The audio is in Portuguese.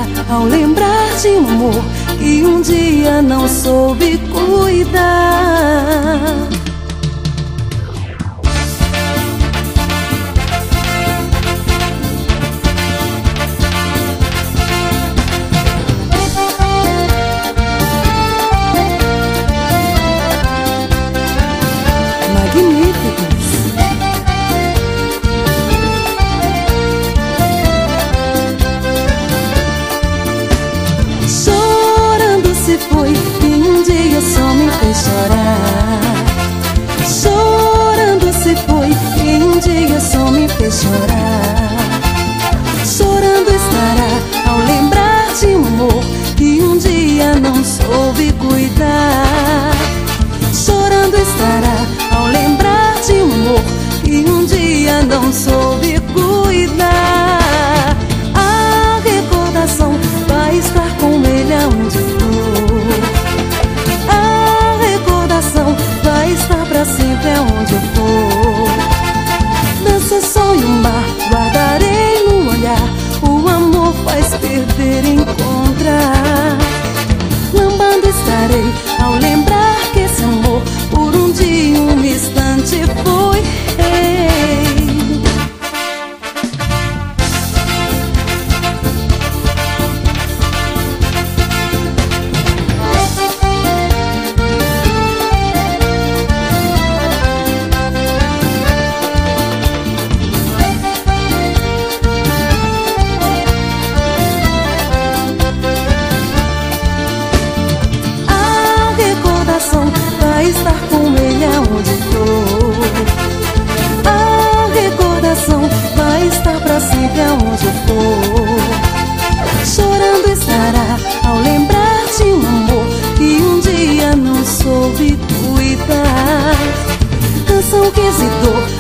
ao lembrar de um amor que um dia não soube cuidar. Chorando se foi e um dia só me fez chorar. Chorando se foi e um dia só me fez chorar. Chorando estará ao lembrar de um amor que um dia não soube cuidar. Chorando estará ao lembrar de um amor que um dia não soube cuidar. A recordação vai estar com ele aonde for. A recordação vai estar pra sempre aonde eu for. Dança, sonho, mar, guardarei no olhar. O amor faz perder e encontrar. Lambando estarei ao lembrar que esse amor por um dia, um instante foi. Vai estar com ele aonde for. A recordação vai estar pra sempre aonde eu for. Chorando estará ao lembrar de um amor que um dia não soube cuidar. Canção que hesitou